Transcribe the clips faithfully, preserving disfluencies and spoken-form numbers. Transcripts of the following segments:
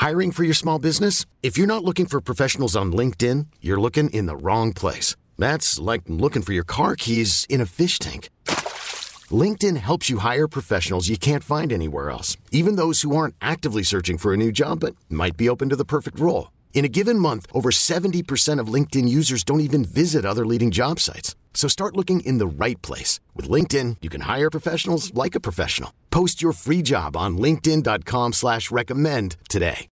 Hiring for your small business? If you're not looking for professionals on LinkedIn, you're looking in the wrong place. That's like looking for your car keys in a fish tank. LinkedIn helps you hire professionals you can't find anywhere else, even those who aren't actively searching for a new job but might be open to the perfect role. In a given month, over seventy percent of LinkedIn users don't even visit other leading job sites. So start looking in the right place. With LinkedIn, you can hire professionals like a professional. Post your free job on linkedin.com slash recommend today.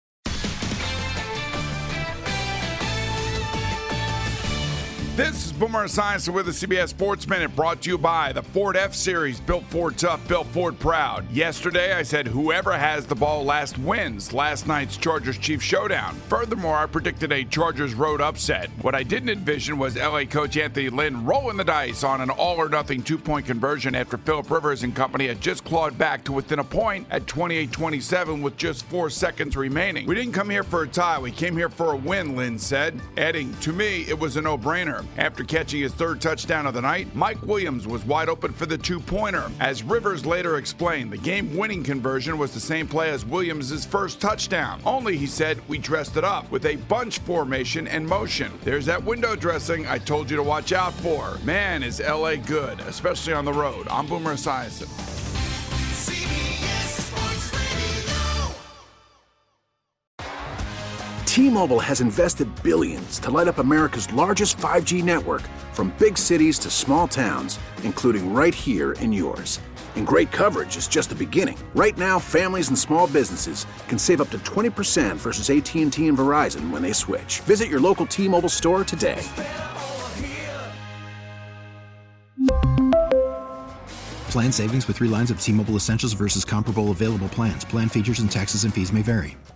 This is Boomer Esiason with the C B S Sports Minute, brought to you by the Ford F-Series. Built Ford tough, built Ford proud. Yesterday, I said whoever has the ball last wins last night's Chargers-Chiefs showdown. Furthermore, I predicted a Chargers road upset. What I didn't envision was L A coach Anthony Lynn rolling the dice on an all-or-nothing two-point conversion after Philip Rivers and company had just clawed back to within a point at twenty-eight twenty-seven with just four seconds remaining. We didn't come here for a tie. We came here for a win, Lynn said, adding, to me, it was a no-brainer. After catching his third touchdown of the night, Mike Williams was wide open for the two-pointer. As Rivers later explained, the game-winning conversion was the same play as Williams' first touchdown. Only, he said, we dressed it up with a bunch formation and motion. There's that window dressing I told you to watch out for. Man, is L A good, especially on the road. I'm Boomer Esiason. T-Mobile has invested billions to light up America's largest five G network, from big cities to small towns, including right here in yours. And great coverage is just the beginning. Right now, families and small businesses can save up to twenty percent versus A T and T and Verizon when they switch. Visit your local T-Mobile store today. Plan savings with three lines of T-Mobile Essentials versus comparable available plans. Plan features and taxes and fees may vary.